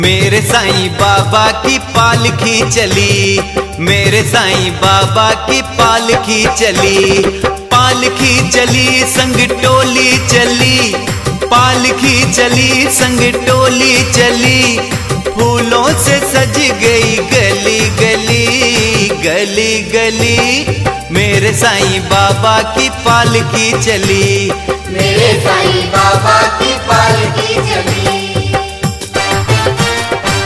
मेरे साईं बाबा की पालकी चली, मेरे साईं बाबा की पालकी चली, पालकी चली संग टोली चली, पालकी चली संग टोली चली, फूलों से सज गई गली गली गली गली। मेरे साईं बाबा की पालकी चली, मेरे साईं बाबा की पालकी चली।